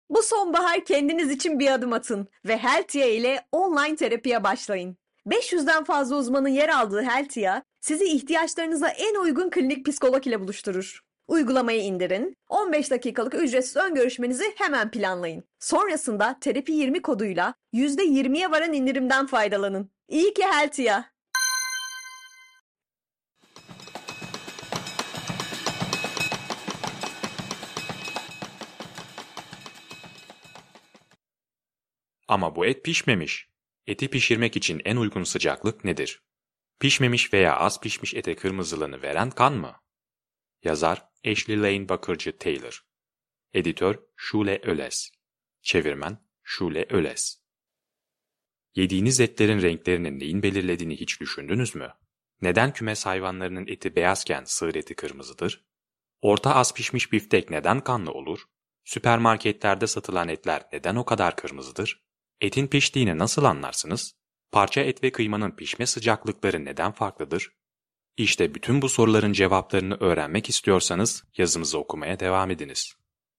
Bu sonbahar kendiniz için bir adım atın ve Heltia ile online terapiye başlayın. 500'den fazla uzmanın yer aldığı Heltia, sizi ihtiyaçlarınıza en uygun klinik psikolog ile buluşturur. Uygulamayı indirin, 15 dakikalık ücretsiz ön görüşmenizi hemen planlayın. Sonrasında Terapi 20 koduyla %20'ye varan indirimden faydalanın. İyi ki Heltia. Ama bu et pişmemiş. Eti pişirmek için en uygun sıcaklık nedir? Pişmemiş veya az pişmiş ete kırmızılığını veren kan mı? Yazar Ashley Lane Bakırcı Taylor. Editör Şule Öles. Çevirmen Şule Öles. Yediğiniz etlerin renklerinin neyin belirlediğini hiç düşündünüz mü? Neden kümes hayvanlarının eti beyazken sığır eti kırmızıdır? Orta az pişmiş biftek neden kanlı olur? Süpermarketlerde satılan etler neden o kadar kırmızıdır? Etin piştiğini nasıl anlarsınız? Parça et ve kıymanın pişme sıcaklıkları neden farklıdır? İşte bütün bu soruların cevaplarını öğrenmek istiyorsanız yazımızı okumaya devam ediniz.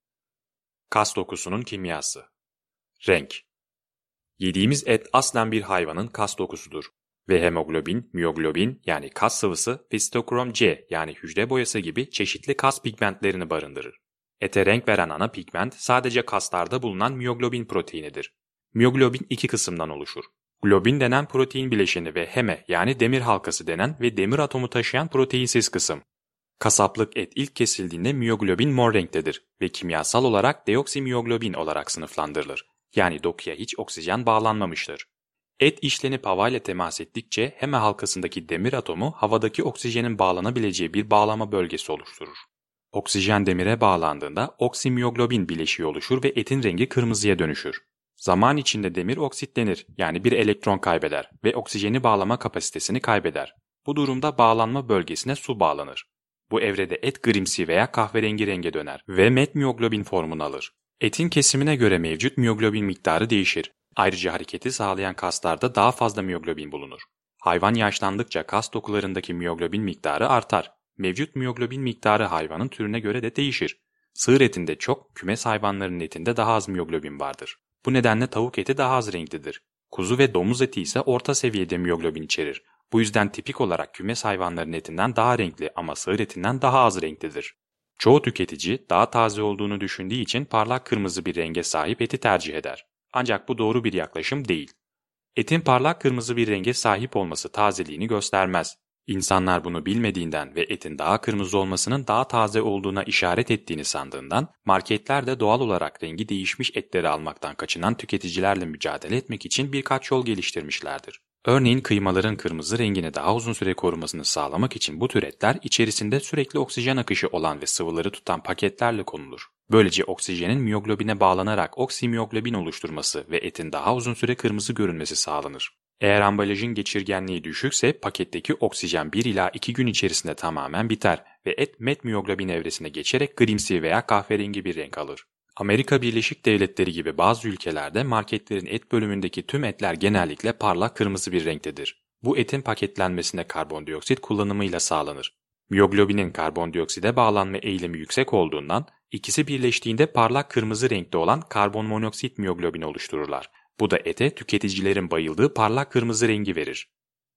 Kas dokusunun kimyası. Renk. Yediğimiz et aslen bir hayvanın kas dokusudur ve hemoglobin, miyoglobin yani kas sıvısı ve sitokrom C yani hücre boyası gibi çeşitli kas pigmentlerini barındırır. Ete renk veren ana pigment sadece kaslarda bulunan miyoglobin proteinidir. Miyoglobin iki kısımdan oluşur. Globin denen protein bileşeni ve heme yani demir halkası denen ve demir atomu taşıyan proteinsiz kısım. Kasaplık et ilk kesildiğinde miyoglobin mor renktedir ve kimyasal olarak deoksimiyoglobin olarak sınıflandırılır. Yani dokuya hiç oksijen bağlanmamıştır. Et işlenip havayla temas ettikçe heme halkasındaki demir atomu havadaki oksijenin bağlanabileceği bir bağlama bölgesi oluşturur. Oksijen demire bağlandığında oksimiyoglobin bileşiği oluşur ve etin rengi kırmızıya dönüşür. Zaman içinde demir oksitlenir yani bir elektron kaybeder ve oksijeni bağlama kapasitesini kaybeder. Bu durumda bağlanma bölgesine su bağlanır. Bu evrede et grimsi veya kahverengi renge döner ve metmiyoglobin formunu alır. Etin kesimine göre mevcut miyoglobin miktarı değişir. Ayrıca hareketi sağlayan kaslarda daha fazla miyoglobin bulunur. Hayvan yaşlandıkça kas dokularındaki miyoglobin miktarı artar. Mevcut miyoglobin miktarı hayvanın türüne göre de değişir. Sığır etinde çok, kümes hayvanlarının etinde daha az miyoglobin vardır. Bu nedenle tavuk eti daha az renklidir. Kuzu ve domuz eti ise orta seviyede miyoglobin içerir. Bu yüzden tipik olarak kümes hayvanların etinden daha renkli ama sığır etinden daha az renklidir. Çoğu tüketici daha taze olduğunu düşündüğü için parlak kırmızı bir renge sahip eti tercih eder. Ancak bu doğru bir yaklaşım değil. Etin parlak kırmızı bir renge sahip olması tazeliğini göstermez. İnsanlar bunu bilmediğinden ve etin daha kırmızı olmasının daha taze olduğuna işaret ettiğini sandığından marketlerde doğal olarak rengi değişmiş etleri almaktan kaçınan tüketicilerle mücadele etmek için birkaç yol geliştirmişlerdir. Örneğin kıymaların kırmızı rengini daha uzun süre korumasını sağlamak için bu tür etler içerisinde sürekli oksijen akışı olan ve sıvıları tutan paketlerle konulur. Böylece oksijenin miyoglobine bağlanarak oksimiyoglobin oluşturması ve etin daha uzun süre kırmızı görünmesi sağlanır. Eğer ambalajın geçirgenliği düşükse paketteki oksijen 1 ila 2 gün içerisinde tamamen biter ve et metmiyoglobin evresine geçerek grimsi veya kahverengi bir renk alır. Amerika Birleşik Devletleri gibi bazı ülkelerde marketlerin et bölümündeki tüm etler genellikle parlak kırmızı bir renktedir. Bu etin paketlenmesine karbondioksit kullanımıyla sağlanır. Miyoglobinin karbondiokside bağlanma eğilimi yüksek olduğundan ikisi birleştiğinde parlak kırmızı renkte olan karbon monoksit miyoglobini oluştururlar. Bu da ete tüketicilerin bayıldığı parlak kırmızı rengi verir.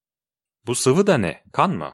Bu sıvı da ne? Kan mı?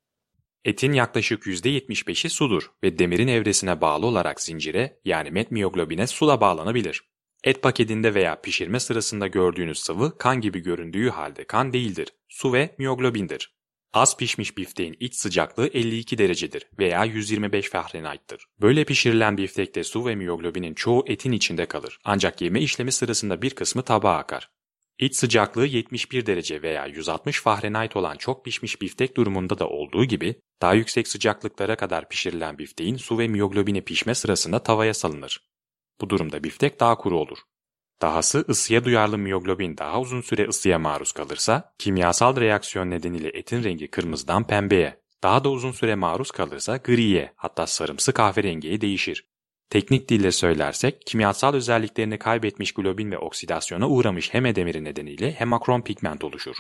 Etin yaklaşık %75'i sudur ve demirin evresine bağlı olarak zincire yani metmiyoglobine sula bağlanabilir. Et paketinde veya pişirme sırasında gördüğünüz sıvı kan gibi göründüğü halde kan değildir. Su ve miyoglobindir. Az pişmiş bifteğin iç sıcaklığı 52 derecedir veya 125 Fahrenheit'tır. Böyle pişirilen biftekte su ve miyoglobinin çoğu etin içinde kalır. Ancak yeme işlemi sırasında bir kısmı tabağa akar. İç sıcaklığı 71 derece veya 160 Fahrenheit olan çok pişmiş biftek durumunda da olduğu gibi daha yüksek sıcaklıklara kadar pişirilen bifteğin su ve miyoglobini pişme sırasında tavaya salınır. Bu durumda biftek daha kuru olur. Dahası ısıya duyarlı miyoglobin daha uzun süre ısıya maruz kalırsa kimyasal reaksiyon nedeniyle etin rengi kırmızıdan pembeye, daha da uzun süre maruz kalırsa griye hatta sarımsı kahverengiye değişir. Teknik dille söylersek kimyasal özelliklerini kaybetmiş globin ve oksidasyona uğramış heme demiri nedeniyle hemakrom pigment oluşur.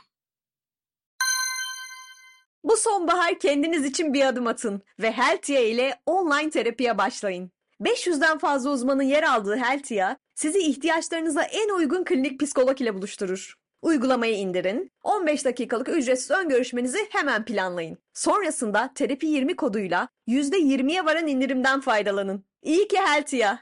Bu sonbahar kendiniz için bir adım atın ve Heltia ile online terapiye başlayın. 500'den fazla uzmanın yer aldığı Heltia, sizi ihtiyaçlarınıza en uygun klinik psikolog ile buluşturur. Uygulamayı indirin, 15 dakikalık ücretsiz ön görüşmenizi hemen planlayın. Sonrasında Terapi 20 koduyla %20'ye varan indirimden faydalanın. İyi ki Heltia.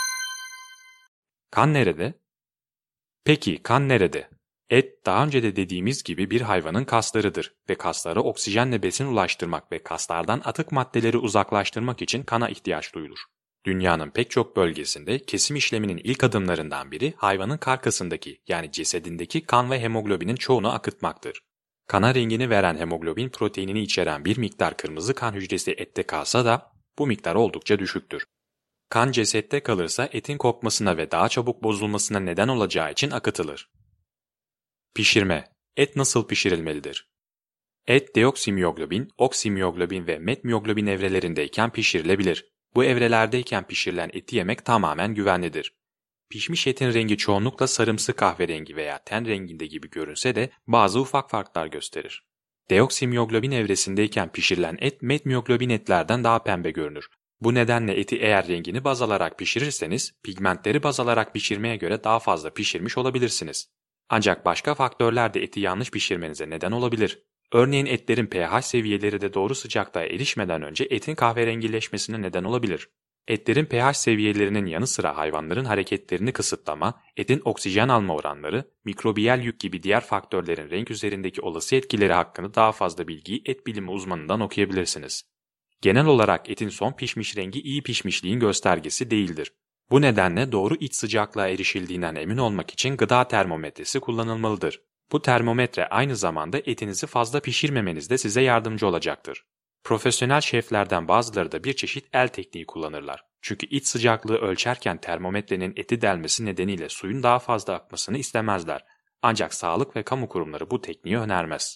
Kan nerede? Peki kan nerede? Et, daha önce de dediğimiz gibi bir hayvanın kaslarıdır ve kaslara oksijenle besin ulaştırmak ve kaslardan atık maddeleri uzaklaştırmak için kana ihtiyaç duyulur. Dünyanın pek çok bölgesinde kesim işleminin ilk adımlarından biri hayvanın karkasındaki yani cesedindeki kan ve hemoglobinin çoğunu akıtmaktır. Kana rengini veren hemoglobin proteinini içeren bir miktar kırmızı kan hücresi ette kalsa da bu miktar oldukça düşüktür. Kan cesette kalırsa etin kokmasına ve daha çabuk bozulmasına neden olacağı için akıtılır. Pişirme. Et nasıl pişirilmelidir? Et deoksimiyoglobin, oksimiyoglobin ve metmiyoglobin evrelerindeyken pişirilebilir. Bu evrelerdeyken pişirilen eti yemek tamamen güvenlidir. Pişmiş etin rengi çoğunlukla sarımsı kahverengi veya ten renginde gibi görünse de bazı ufak farklar gösterir. Deoksimiyoglobin evresindeyken pişirilen et metmiyoglobin etlerden daha pembe görünür. Bu nedenle eti eğer rengini baz alarak pişirirseniz pigmentleri baz alarak pişirmeye göre daha fazla pişirmiş olabilirsiniz. Ancak başka faktörler de eti yanlış pişirmenize neden olabilir. Örneğin etlerin pH seviyeleri de doğru sıcaklığa erişmeden önce etin kahverengileşmesine neden olabilir. Etlerin pH seviyelerinin yanı sıra hayvanların hareketlerini kısıtlama, etin oksijen alma oranları, mikrobiyal yük gibi diğer faktörlerin renk üzerindeki olası etkileri hakkında daha fazla bilgiyi et bilimi uzmanından okuyabilirsiniz. Genel olarak etin son pişmiş rengi iyi pişmişliğin göstergesi değildir. Bu nedenle doğru iç sıcaklığa erişildiğinden emin olmak için gıda termometresi kullanılmalıdır. Bu termometre aynı zamanda etinizi fazla pişirmemenizde size yardımcı olacaktır. Profesyonel şeflerden bazıları da bir çeşit el tekniği kullanırlar. Çünkü iç sıcaklığı ölçerken termometrenin eti delmesi nedeniyle suyun daha fazla akmasını istemezler. Ancak sağlık ve kamu kurumları bu tekniği önermez.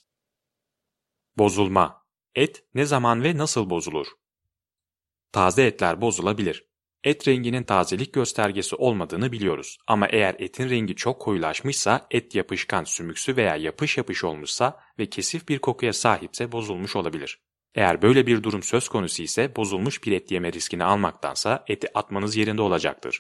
Bozulma. Et ne zaman ve nasıl bozulur? Taze etler bozulabilir. Et renginin tazelik göstergesi olmadığını biliyoruz ama eğer etin rengi çok koyulaşmışsa, et yapışkan, sümüksü veya yapış yapış olmuşsa ve kesif bir kokuya sahipse bozulmuş olabilir. Eğer böyle bir durum söz konusu ise bozulmuş bir et yeme riskini almaktansa eti atmanız yerinde olacaktır.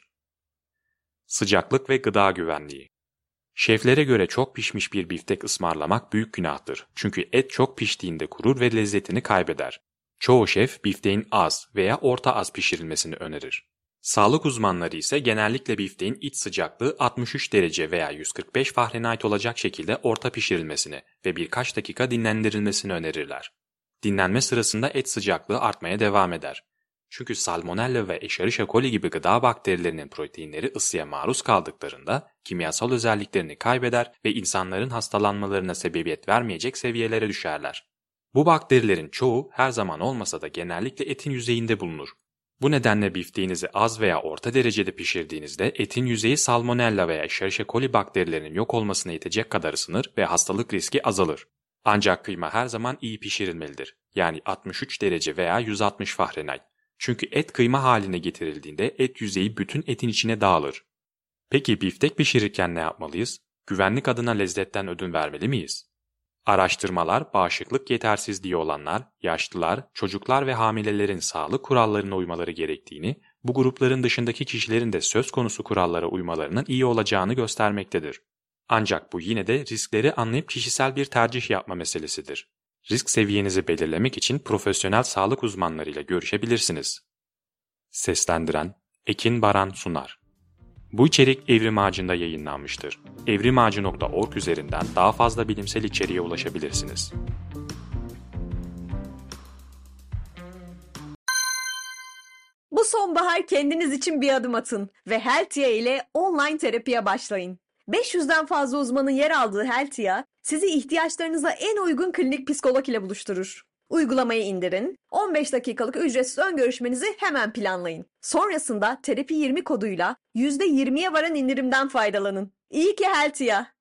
Sıcaklık ve gıda güvenliği. Şeflere göre çok pişmiş bir biftek ısmarlamak büyük günahtır. Çünkü et çok piştiğinde kurur ve lezzetini kaybeder. Çoğu şef bifteğin az veya orta az pişirilmesini önerir. Sağlık uzmanları ise genellikle bifteğin iç sıcaklığı 63 derece veya 145 Fahrenheit olacak şekilde orta pişirilmesini ve birkaç dakika dinlendirilmesini önerirler. Dinlenme sırasında et sıcaklığı artmaya devam eder. Çünkü Salmonella ve Escherichia coli gibi gıda bakterilerinin proteinleri ısıya maruz kaldıklarında kimyasal özelliklerini kaybeder ve insanların hastalanmalarına sebebiyet vermeyecek seviyelere düşerler. Bu bakterilerin çoğu her zaman olmasa da genellikle etin yüzeyinde bulunur. Bu nedenle bifteğinizi az veya orta derecede pişirdiğinizde etin yüzeyi Salmonella veya Escherichia coli bakterilerinin yok olmasına yetecek kadar ısınır ve hastalık riski azalır. Ancak kıyma her zaman iyi pişirilmelidir. Yani 63 derece veya 160 Fahrenheit. Çünkü et kıyma haline getirildiğinde et yüzeyi bütün etin içine dağılır. Peki biftek pişirirken ne yapmalıyız? Güvenlik adına lezzetten ödün vermeli miyiz? Araştırmalar, bağışıklık yetersizliği olanlar, yaşlılar, çocuklar ve hamilelerin sağlık kurallarına uymaları gerektiğini, bu grupların dışındaki kişilerin de söz konusu kurallara uymalarının iyi olacağını göstermektedir. Ancak bu yine de riskleri anlayıp kişisel bir tercih yapma meselesidir. Risk seviyenizi belirlemek için profesyonel sağlık uzmanlarıyla görüşebilirsiniz. Seslendiren Ekin Baran Sunar. Bu içerik Evrim Ağacı'nda yayınlanmıştır. evrimağacı.org üzerinden daha fazla bilimsel içeriğe ulaşabilirsiniz. Bu sonbahar kendiniz için bir adım atın ve Heltia ile online terapiye başlayın. 500'den fazla uzmanın yer aldığı Heltia, sizi ihtiyaçlarınıza en uygun klinik psikolog ile buluşturur. Uygulamayı indirin, 15 dakikalık ücretsiz ön görüşmenizi hemen planlayın. Sonrasında Terapi 20 koduyla %20'ye varan indirimden faydalanın. İyi ki Heltia.